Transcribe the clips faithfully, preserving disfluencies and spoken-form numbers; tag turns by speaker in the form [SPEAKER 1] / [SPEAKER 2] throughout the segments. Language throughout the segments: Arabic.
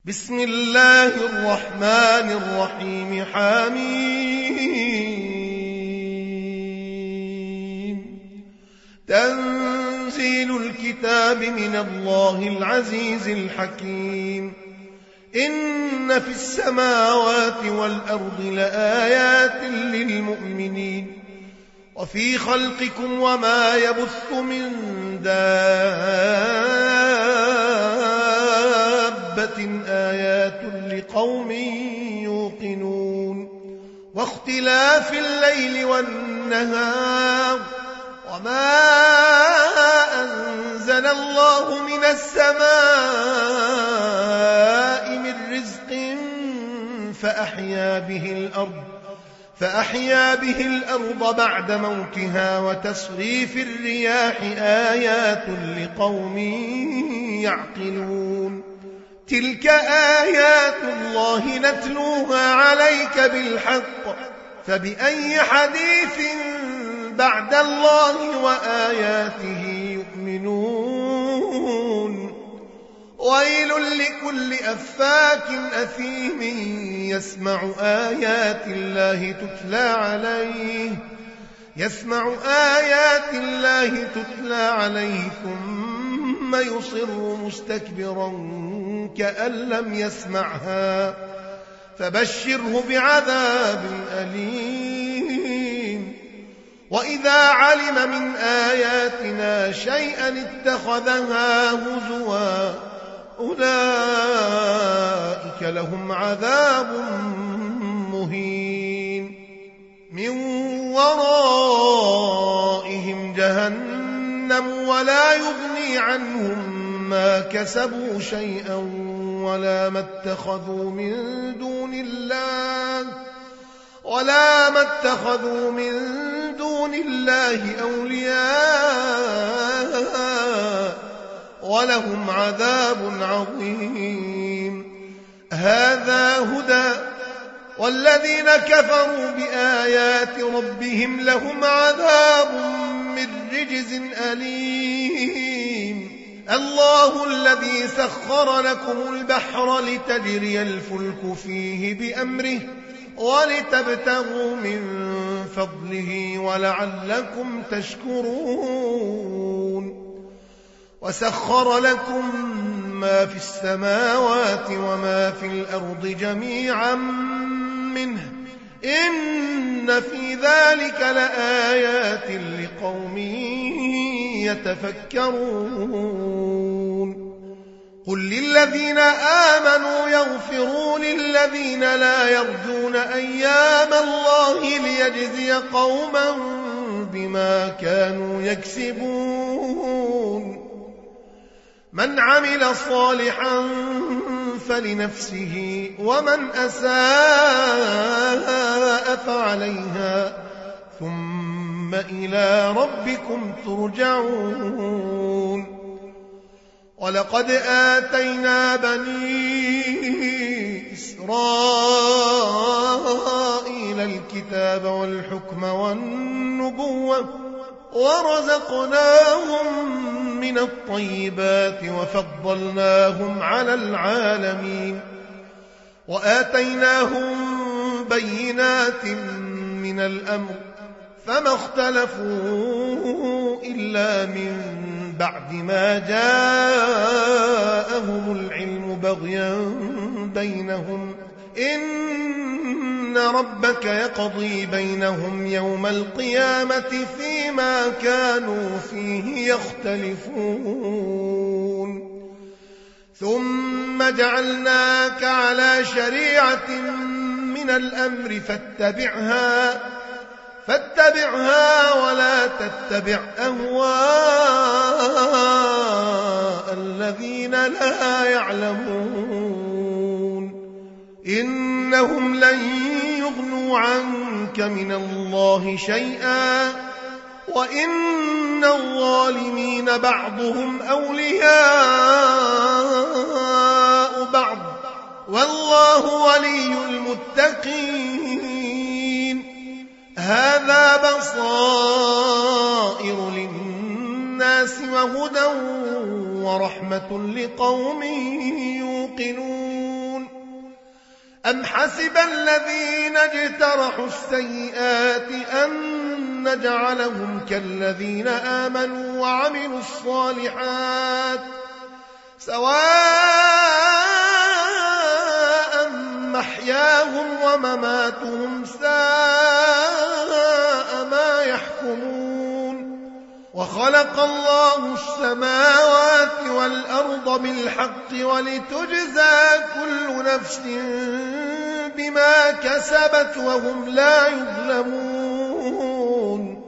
[SPEAKER 1] بسم الله الرحمن الرحيم. حميم. تنزيل الكتاب من الله العزيز الحكيم. إن في السماوات والأرض لآيات للمؤمنين وفي خلقكم وما يبث من دابة آيات لقوم يوقنون. واختلاف الليل والنهار وما أنزل الله من السماء من رزق فأحيا به الأرض فأحيا به الأرض بعد موتها وتصريف الرياح آيات لقوم يعقلون. تلك آيات الله نتلوها عليك بالحق فبأي حديث بعد الله وآياته يؤمنون. ويل لكل أفاك أثيم يسمع آيات الله تتلى عليه يسمع آيات الله تتلى عليه ثم يصر مستكبرا كأن لم يسمعها فبشره بعذاب أليم. وإذا علم من آياتنا شيئا اتخذها هزوا أولئك لهم عذاب مهين. من ورائهم جهنم ولا يغني عنهم ما كسبوا شيئا ولا ما اتخذوا من دون الله ولا ما اتخذوا من دون الله أولياء ولهم عذاب عظيم. هذا هدى والذين كفروا بآيات ربهم لهم عذاب من رجز أليم. الله الذي سخر لكم البحر لتجري الفلك فيه بأمره ولتبتغوا من فضله ولعلكم تشكرون. وسخر لكم ما في السماوات وما في الأرض جميعا منه إن في ذلك لآيات لقوم يتفكرون. قل للذين آمنوا يغفروا للذين لا يرجون أيام الله ليجزي قوما بما كانوا يكسبون. من عمل صالحا فلنفسه ومن أساء فعليها ثم إلى ربكم ترجعون. ولقد آتينا بني إسرائيل الكتاب والحكم والنبوة ورزقناهم من الطيبات وفضلناهم على العالمين وآتيناهم بينات من الأمر فما اختلفوا إلا من بعد ما جاءهم العلم بغيا بينهم إن ربك يقضي بينهم يوم القيامة فيما كانوا فيه يختلفون. ثم جعلناك على شريعة من الأمر فاتبعها فاتبعها ولا تتبع أهواء الذين لا يعلمون. إنهم لن يغنوا عنك من الله شيئا وإن الظالمين بعضهم أولياء بعض والله ولي المتقين. هذا بصائر للناس وهدى ورحمة لقوم يوقنون. أم حسب الذين اجترحوا السيئات أن نجعلهم كالذين آمنوا وعملوا الصالحات سواء محياهم ومماتهم ساء ما يحكمون وخلق الله السماوات والأرض بالحق ولتجزى كل نفس بما كسبت وهم لا يظلمون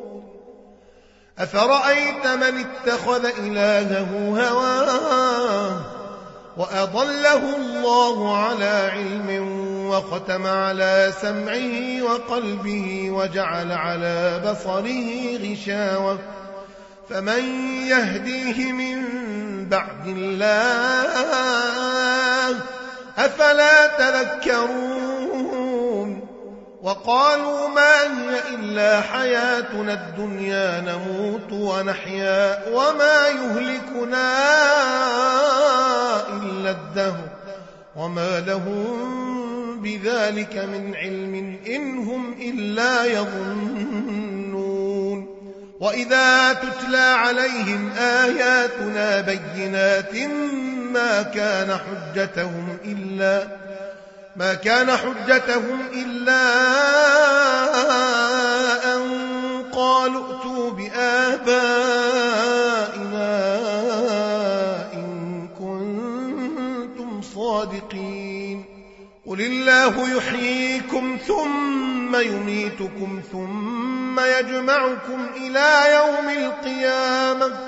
[SPEAKER 1] أفرأيت من اتخذ إلهه هواه وأضله الله على علم وختم على سمعه وقلبه وجعل على بصره غشاوة فمن يهديه من بعد الله أفلا تذكرون وقالوا ما هي إلا حياتنا الدنيا نموت ونحيا وما يهلكنا إلا الدهر وما لهم بذلك من علم إن هم إلا يظنون وإذا تتلى عليهم آياتنا بينات ما كان حجتهم إلا ما كان حجتهم إلا أن قالوا ائتوا بآبائنا إن كنتم صادقين قل الله يحييكم ثم يميتكم ثم يجمعكم إلى يوم القيامة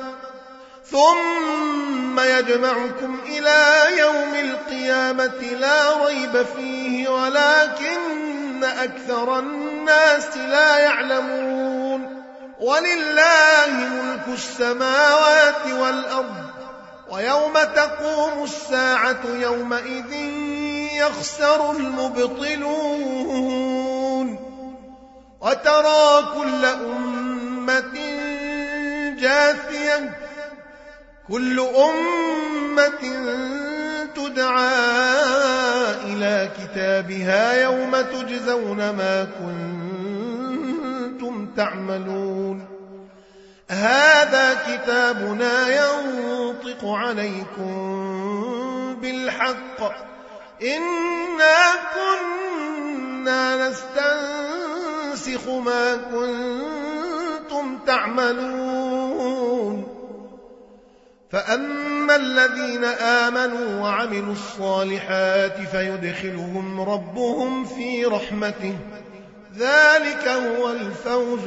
[SPEAKER 1] ثم يجمعكم إلى يوم القيامة لا ريب فيه ولكن أكثر الناس لا يعلمون ولله ملك السماوات والأرض ويوم تقوم الساعة يومئذ يخسر المبطلون وترى كل أمة جاثية كل أمة تدعى إلى كتابها يوم تجزون ما كنتم تعملون هذا كتابنا ينطق عليكم بالحق إنا كنا نستنسخ ما كنتم تعملون فأما الذين آمنوا وعملوا الصالحات فيدخلهم ربهم في رحمته ذلك هو الفوز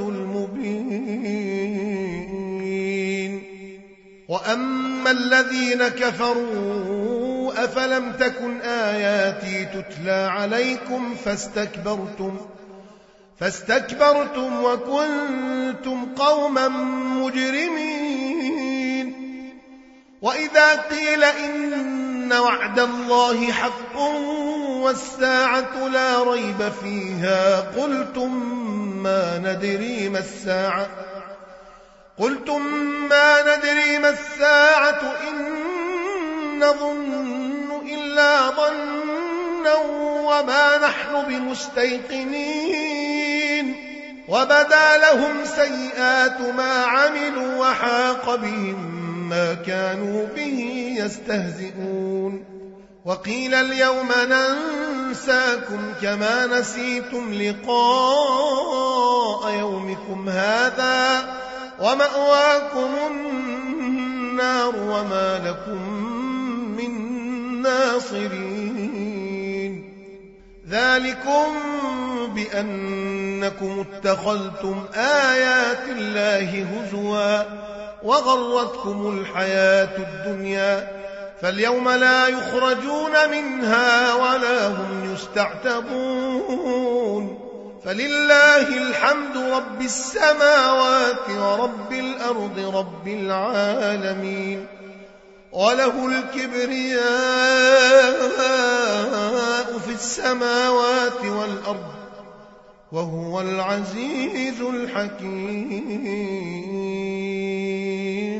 [SPEAKER 1] المبين وأما الذين كفروا أفلم تكن آياتي تتلى عليكم فاستكبرتم فاستكبرتم وكنتم قوما مجرمين وإذا قيل إن وعد الله حق والساعة لا ريب فيها قلتم ما ندري ما الساعة قلتم ما ندري ما الساعة إن نظن إلا ظنا وما نحن بمستيقنين وبدا لهم سيئات ما عملوا وحاق بهم ما كانوا به يستهزئون وقيل اليوم ننساكم كما نسيتم لقاء يومكم هذا ومأواكم النار وما لكم من ناصرين ذلكم بأنكم اتخذتم آيات الله هزوا وغرتكم الحياة الدنيا فاليوم لا يخرجون منها ولا هم يستعتبون فلله الحمد رب السماوات ورب الأرض رب العالمين وله الكبرياء في السماوات والأرض وهو العزيز الحكيم